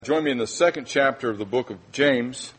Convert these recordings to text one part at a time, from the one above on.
Join me in the second chapter of the book of James.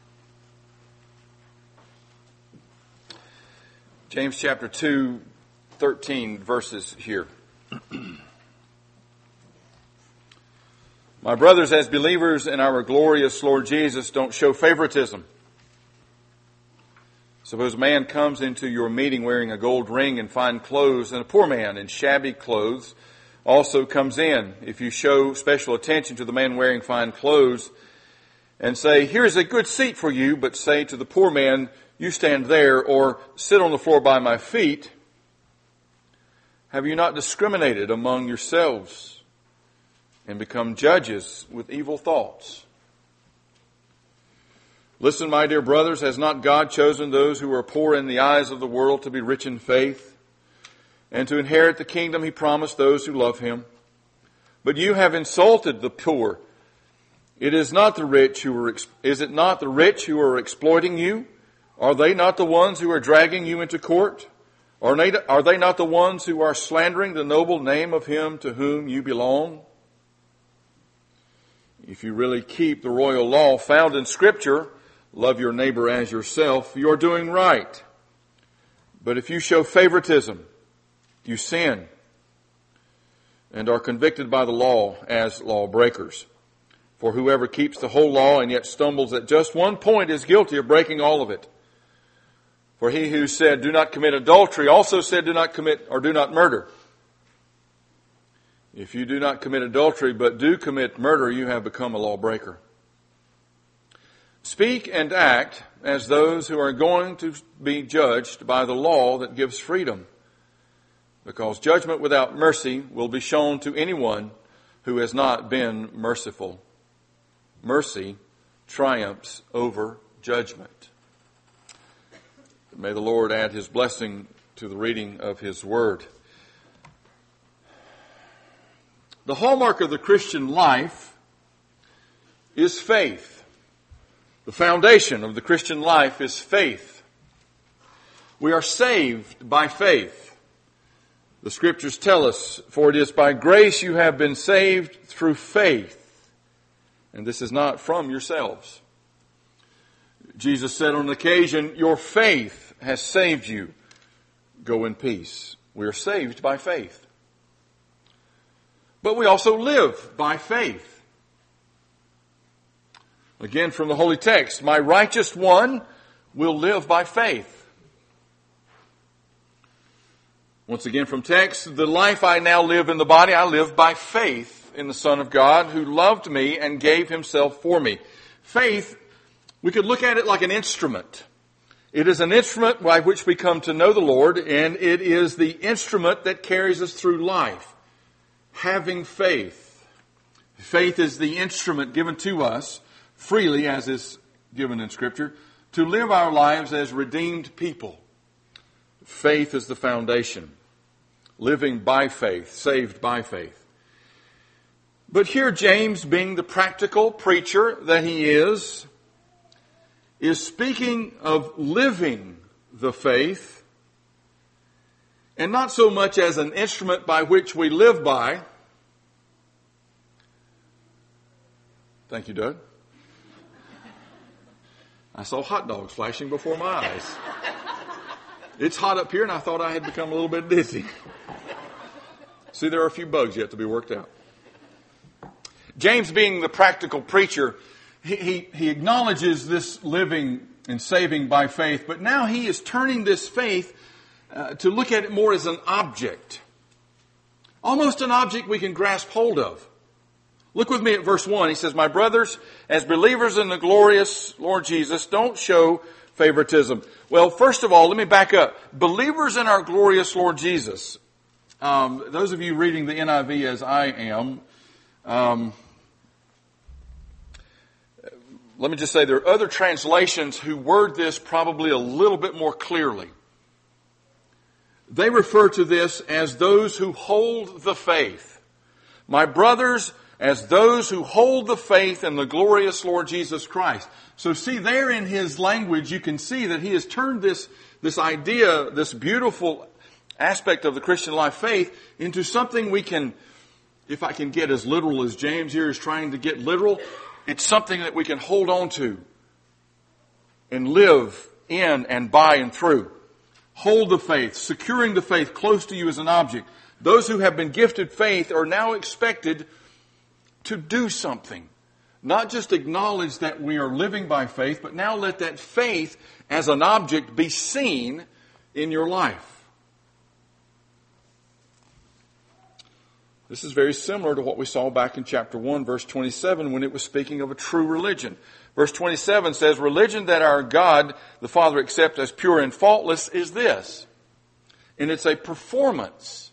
James chapter 2, 13 verses here. My brothers, as believers in our glorious Lord Jesus, don't show favoritism. Suppose a man comes into your meeting wearing a gold ring and fine clothes, and a poor man in shabby clothes also comes in. If you show special attention to the man wearing fine clothes and say, "Here's a good seat for you," but say to the poor man, "You stand there," or "Sit on the floor by my feet," have you not discriminated among yourselves and become judges with evil thoughts? Listen, my dear brothers, has not God chosen those who are poor in the eyes of the world to be rich in faith and to inherit the kingdom He promised those who love Him? But you have insulted the poor. Is it not the rich who are exploiting you? Are they not the ones who are dragging you into court? Are they not the ones who are slandering the noble name of Him to whom you belong? If you really keep the royal law found in Scripture, love your neighbor as yourself, you're doing right. But if you show favoritism, you sin and are convicted by the law as lawbreakers. For whoever keeps the whole law and yet stumbles at just one point is guilty of breaking all of it. For he who said, "Do not commit adultery," also said, "Do not commit or do not murder." If you do not commit adultery but do commit murder, you have become a lawbreaker. Speak and act as those who are going to be judged by the law that gives freedom, because judgment without mercy will be shown to anyone who has not been merciful. Mercy triumphs over judgment. May the Lord add His blessing to the reading of His Word. The hallmark of the Christian life is faith. The foundation of the Christian life is faith. We are saved by faith. The Scriptures tell us, "For it is by grace you have been saved through faith, and this is not from yourselves." Jesus said on an occasion, "Your faith has saved you. Go in peace." We are saved by faith. But we also live by faith. Again, from the Holy Text, "My righteous one will live by faith." Once again from text, "The life I now live in the body, I live by faith in the Son of God who loved me and gave Himself for me." Faith, we could look at it like an instrument. It is an instrument by which we come to know the Lord, and it is the instrument that carries us through life. Having faith. Faith is the instrument given to us freely, as is given in Scripture, to live our lives as redeemed people. Faith is the foundation. Living by faith, saved by faith. But here James, being the practical preacher that he is speaking of living the faith, and not so much as an instrument by which we live by. Thank you, Doug. I saw hot dogs flashing before my eyes. It's hot up here, and I thought I had become a little bit dizzy. See, there are a few bugs yet to be worked out. James, being the practical preacher, he acknowledges this living and saving by faith, but now he is turning this faith to look at it more as an object. Almost an object we can grasp hold of. Look with me at verse 1. He says, "My brothers, as believers in the glorious Lord Jesus, don't show favoritism." Well, first of all, let me back up. Believers in our glorious Lord Jesus. Those of you reading the NIV as I am, let me just say there are other translations who word this probably a little bit more clearly. They refer to this as those who hold the faith. My brothers, as those who hold the faith in the glorious Lord Jesus Christ. So see, there in his language, you can see that he has turned this idea, this beautiful aspect of the Christian life, faith, into something we can if I can get as literal as James here is trying to get literal, it's something that we can hold on to and live in and by and through. Hold the faith, securing the faith close to you as an object. Those who have been gifted faith are now expected to do something. Not just acknowledge that we are living by faith, but now let that faith as an object be seen in your life. This is very similar to what we saw back in chapter 1, verse 27, when it was speaking of a true religion. Verse 27 says, religion that our God, the Father, accepts as pure and faultless is this. And it's a performance.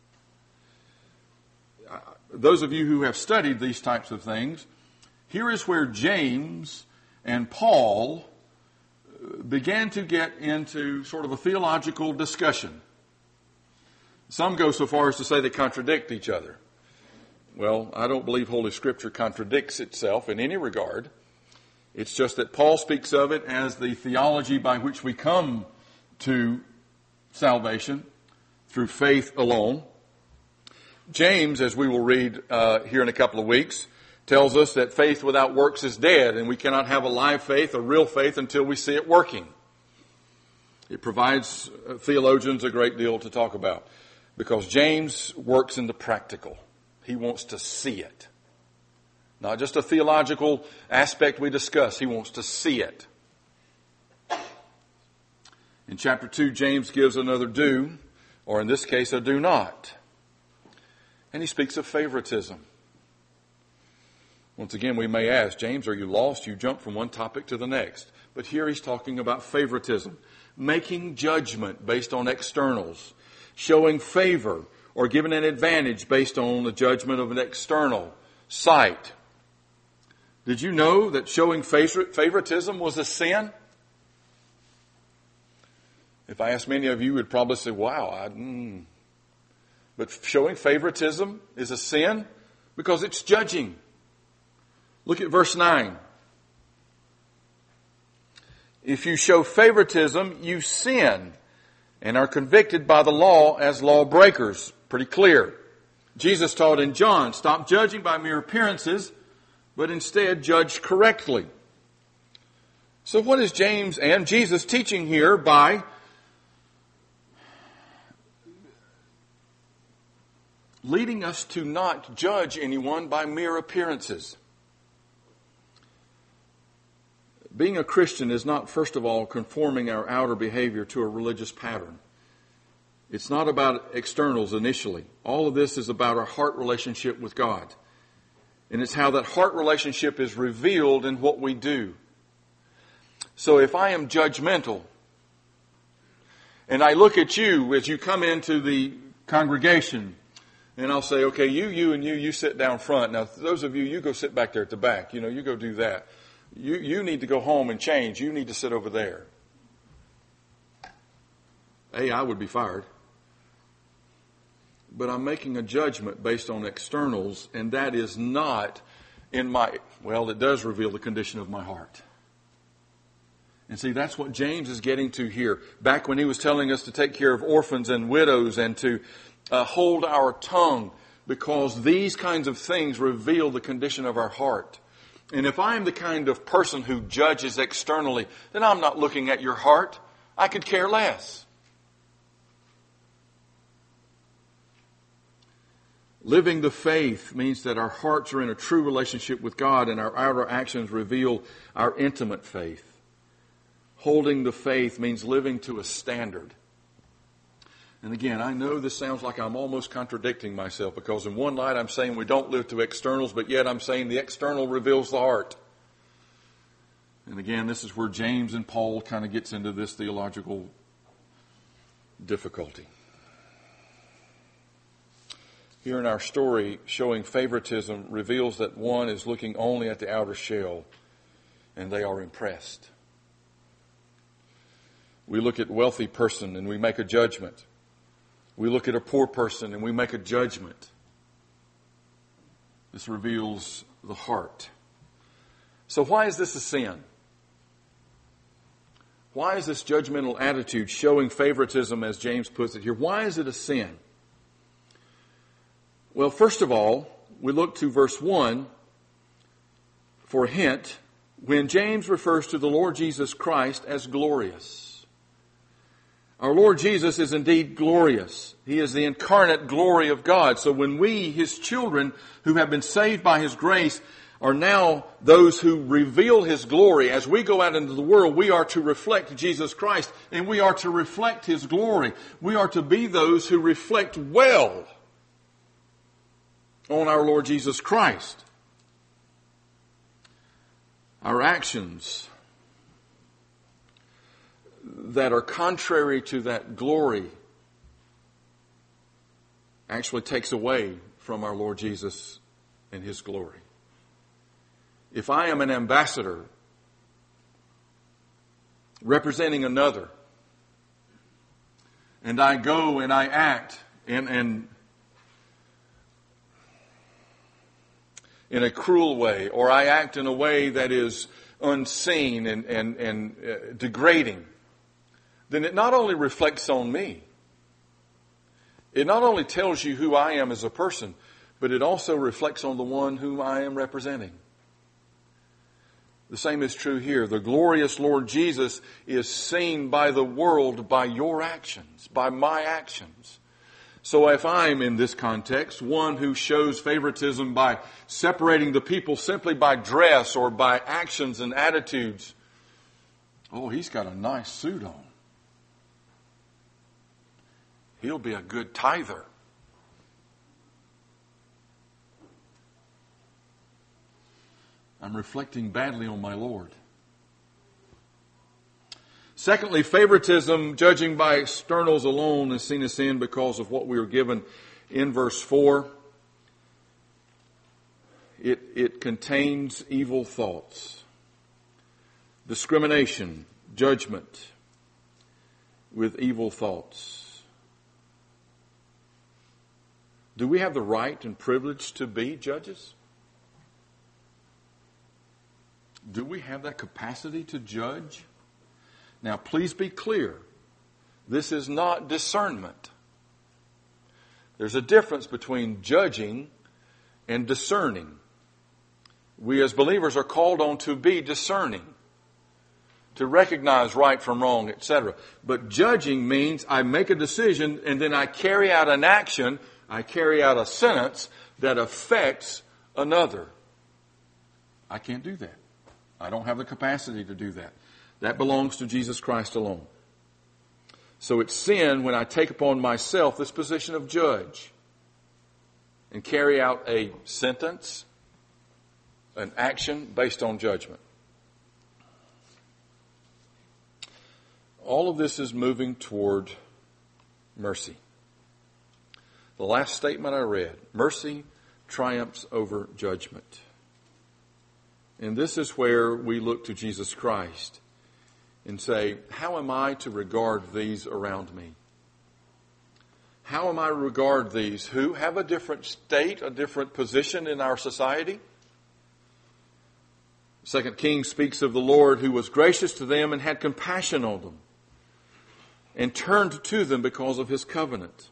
Those of you who have studied these types of things, here is where James and Paul began to get into sort of a theological discussion. Some go so far as to say they contradict each other. Well, I don't believe Holy Scripture contradicts itself in any regard. It's just that Paul speaks of it as the theology by which we come to salvation through faith alone. James, as we will read here in a couple of weeks, tells us that faith without works is dead, and we cannot have a live faith, a real faith, until we see it working. It provides theologians a great deal to talk about, because James works in the practical. He wants to see it. Not just a theological aspect we discuss. He wants to see it. In chapter 2, James gives another do, or in this case, a do not. And he speaks of favoritism. Once again, we may ask, James, are you lost? You jump from one topic to the next. But here he's talking about favoritism. Making judgment based on externals. Showing favor or giving an advantage based on the judgment of an external sight. Did you know that showing favoritism was a sin? If I asked many of you, would probably say, wow, But showing favoritism is a sin because it's judging. Look at verse 9. If you show favoritism, you sin and are convicted by the law as lawbreakers. Pretty clear. Jesus taught in John, stop judging by mere appearances, but instead judge correctly. So what is James and Jesus teaching here by leading us to not judge anyone by mere appearances? Being a Christian is not, first of all, conforming our outer behavior to a religious pattern. It's not about externals initially. All of this is about our heart relationship with God. And it's how that heart relationship is revealed in what we do. So if I am judgmental, and I look at you as you come into the congregation, and I'll say, okay, you, and you sit down front. Now, those of you, you go sit back there at the back. You go do that. You need to go home and change. You need to sit over there. I would be fired. But I'm making a judgment based on externals, and that is not it does reveal the condition of my heart. And see, that's what James is getting to here. Back when he was telling us to take care of orphans and widows and to hold our tongue, because these kinds of things reveal the condition of our heart. And if I'm the kind of person who judges externally, then I'm not looking at your heart. I could care less. Living the faith means that our hearts are in a true relationship with God and our outer actions reveal our intimate faith. Holding the faith means living to a standard. And again, I know this sounds like I'm almost contradicting myself, because in one light I'm saying we don't live to externals, but yet I'm saying the external reveals the heart. And again, this is where James and Paul kind of gets into this theological difficulty. Here in our story, showing favoritism reveals that one is looking only at the outer shell, and they are impressed. We look at a wealthy person and we make a judgment. We look at a poor person and we make a judgment. This reveals the heart. So why is this a sin? Why is this judgmental attitude, showing favoritism, as James puts it here, why is it a sin? Well, first of all, we look to verse 1 for a hint when James refers to the Lord Jesus Christ as glorious. Our Lord Jesus is indeed glorious. He is the incarnate glory of God. So when we, His children, who have been saved by His grace, are now those who reveal His glory, as we go out into the world, we are to reflect Jesus Christ, and we are to reflect His glory. We are to be those who reflect well on our Lord Jesus Christ. Our actions that are contrary to that glory actually takes away from our Lord Jesus and His glory. If I am an ambassador representing another, and I go and I act in a cruel way, or I act in a way that is unseen and degrading, then it not only reflects on me, it not only tells you who I am as a person, but it also reflects on the one whom I am representing. The same is true here. The glorious Lord Jesus is seen by the world by your actions, by my actions. So if I'm in this context, one who shows favoritism by separating the people simply by dress or by actions and attitudes, oh, he's got a nice suit on. He'll be a good tither. I'm reflecting badly on my Lord. Secondly, favoritism, judging by externals alone, is seen as sin because of what we were given in verse 4. It contains evil thoughts, discrimination, judgment with evil thoughts. Do we have the right and privilege to be judges? Do we have that capacity to judge? Now, please be clear. This is not discernment. There's a difference between judging and discerning. We as believers are called on to be discerning, to recognize right from wrong, etc. But judging means I make a decision and then I carry out an action, I carry out a sentence that affects another. I can't do that. I don't have the capacity to do that. That belongs to Jesus Christ alone. So it's sin when I take upon myself this position of judge and carry out a sentence, an action based on judgment. All of this is moving toward mercy. The last statement I read, mercy triumphs over judgment. And this is where we look to Jesus Christ and say, how am I to regard these around me? How am I to regard these who have a different state, a different position in our society? 2 Kings speaks of the Lord who was gracious to them and had compassion on them and turned to them because of His covenant.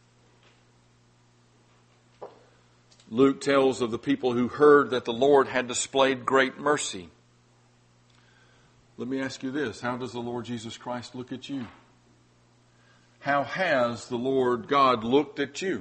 Luke tells of the people who heard that the Lord had displayed great mercy. Let me ask you this. How does the Lord Jesus Christ look at you? How has the Lord God looked at you?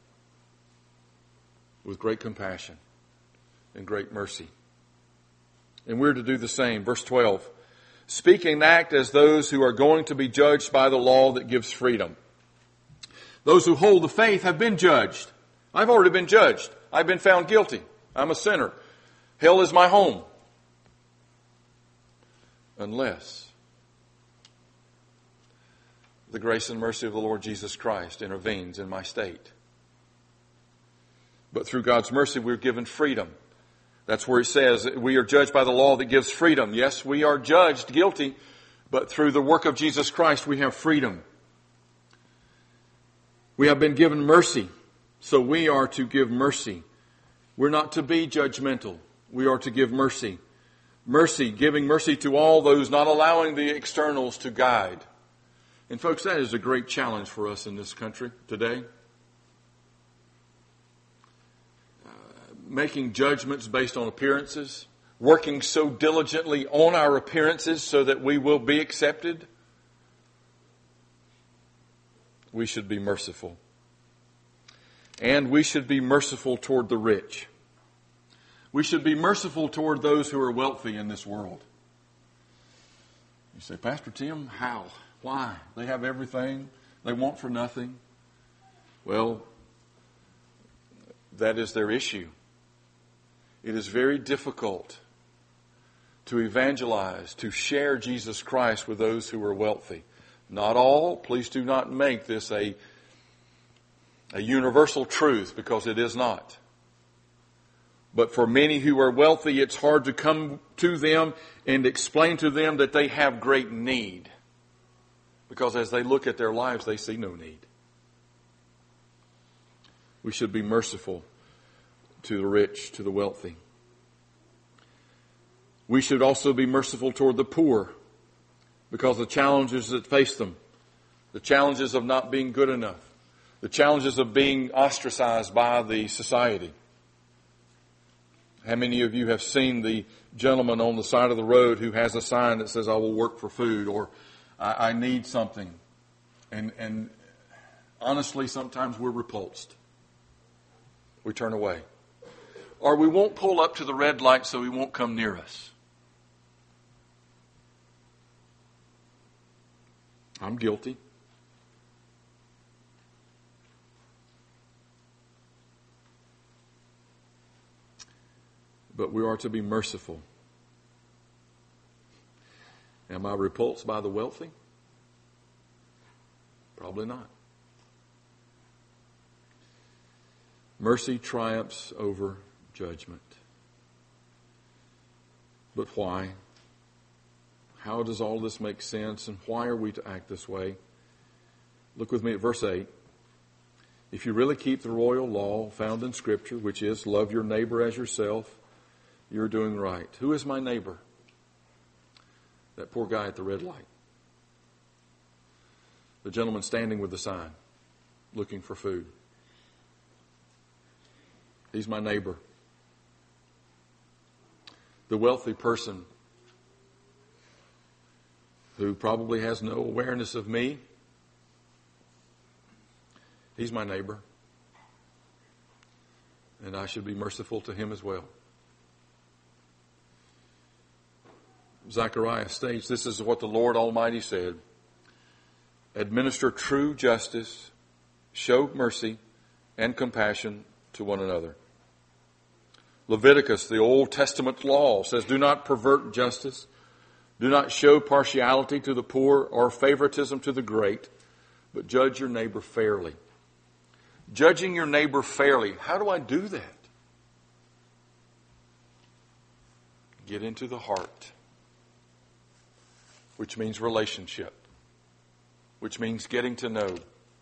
With great compassion and great mercy. And we're to do the same. Verse 12. Speak and act as those who are going to be judged by the law that gives freedom. Those who hold the faith have been judged. I've already been judged. I've been found guilty. I'm a sinner. Hell is my home. Unless the grace and mercy of the Lord Jesus Christ intervenes in my state. But through God's mercy, we're given freedom. That's where it says we are judged by the law that gives freedom. Yes, we are judged guilty, but through the work of Jesus Christ, we have freedom. We have been given mercy. So we are to give mercy. We're not to be judgmental. We are to give mercy. Mercy, giving mercy to all those, not allowing the externals to guide. And folks, that is a great challenge for us in this country today. making judgments based on appearances, working so diligently on our appearances so that we will be accepted, we should be merciful. And we should be merciful toward the rich. We should be merciful toward those who are wealthy in this world. You say, Pastor Tim, how? Why? They have everything. They want for nothing. Well, that is their issue. It is very difficult to evangelize, to share Jesus Christ with those who are wealthy. Not all. Please do not make this a universal truth, because it is not. But for many who are wealthy, it's hard to come to them and explain to them that they have great need. Because as they look at their lives, they see no need. We should be merciful to the rich, to the wealthy. We should also be merciful toward the poor, because the challenges that face them, the challenges of not being good enough, the challenges of being ostracized by the society. How many of you have seen the gentleman on the side of the road who has a sign that says, I will work for food, or I need something? And honestly, sometimes we're repulsed. We turn away. Or we won't pull up to the red light so he won't come near us. I'm guilty. But we are to be merciful. Am I repulsed by the wealthy? Probably not. Mercy triumphs over judgment. But why? How does all this make sense, and why are we to act this way? Look with me at verse 8. If you really keep the royal law found in Scripture, which is love your neighbor as yourself, you're doing right. Who is my neighbor? That poor guy at the red light. The gentleman standing with the sign, looking for food. He's my neighbor. The wealthy person who probably has no awareness of me, he's my neighbor. And I should be merciful to him as well. Zechariah states, this is what the Lord Almighty said: administer true justice, show mercy and compassion to one another. Leviticus, the Old Testament law, says, do not pervert justice. Do not show partiality to the poor or favoritism to the great, but judge your neighbor fairly. Judging your neighbor fairly. How do I do that? Get into the heart, which means relationship, which means getting to know,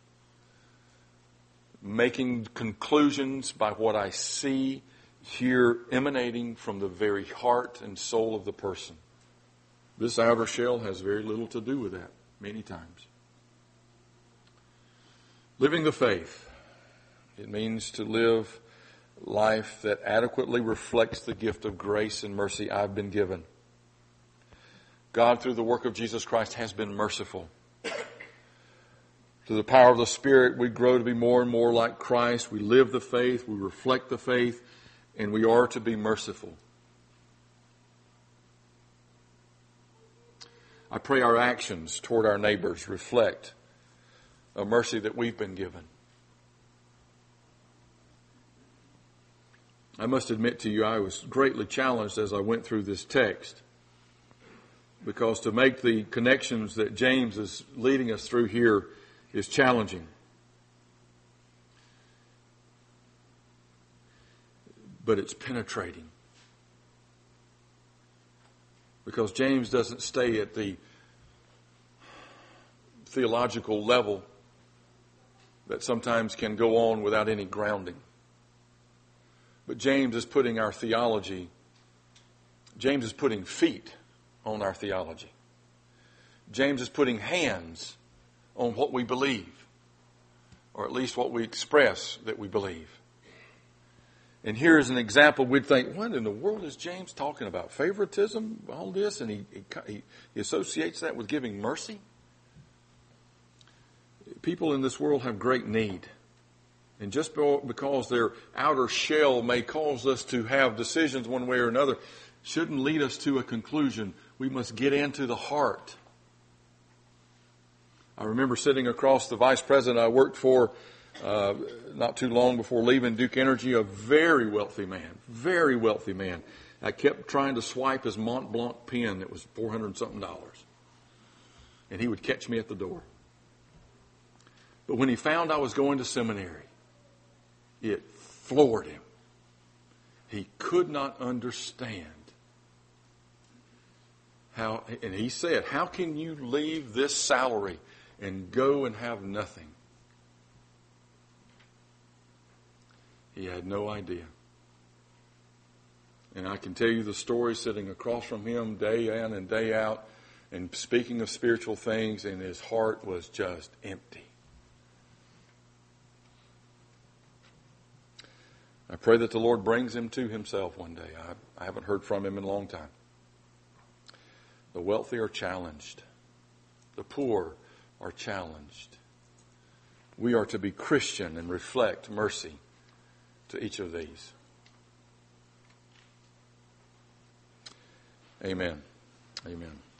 making conclusions by what I see, hear, emanating from the very heart and soul of the person. This outer shell has very little to do with that, many times. Living the faith. It means to live life that adequately reflects the gift of grace and mercy I've been given. God, through the work of Jesus Christ, has been merciful. Through the power of the Spirit, we grow to be more and more like Christ. We live the faith, we reflect the faith, and we are to be merciful. I pray our actions toward our neighbors reflect a mercy that we've been given. I must admit to you, I was greatly challenged as I went through this text, because to make the connections that James is leading us through here is challenging. But it's penetrating. Because James doesn't stay at the theological level that sometimes can go on without any grounding. But James is putting our theology, James is putting feet on our theology. James is putting hands on what we believe, or at least what we express that we believe. And here's an example. We'd think, what in the world is James talking about? Favoritism, all this? And he associates that with giving mercy. People in this world have great need. And just because their outer shell may cause us to have decisions one way or another, shouldn't lead us to a conclusion. We must get into the heart. I remember sitting across the vice president I worked for not too long before leaving Duke Energy, a very wealthy man. I kept trying to swipe his Mont Blanc pen that was $400 and something. And he would catch me at the door. But when he found I was going to seminary, it floored him. He could not understand how, and he said, how can you leave this salary and go and have nothing? He had no idea. And I can tell you the story sitting across from him day in and day out and speaking of spiritual things, and his heart was just empty. I pray that the Lord brings him to himself one day. I haven't heard from him in a long time. The wealthy are challenged. The poor are challenged. We are to be Christian and reflect mercy to each of these. Amen. Amen.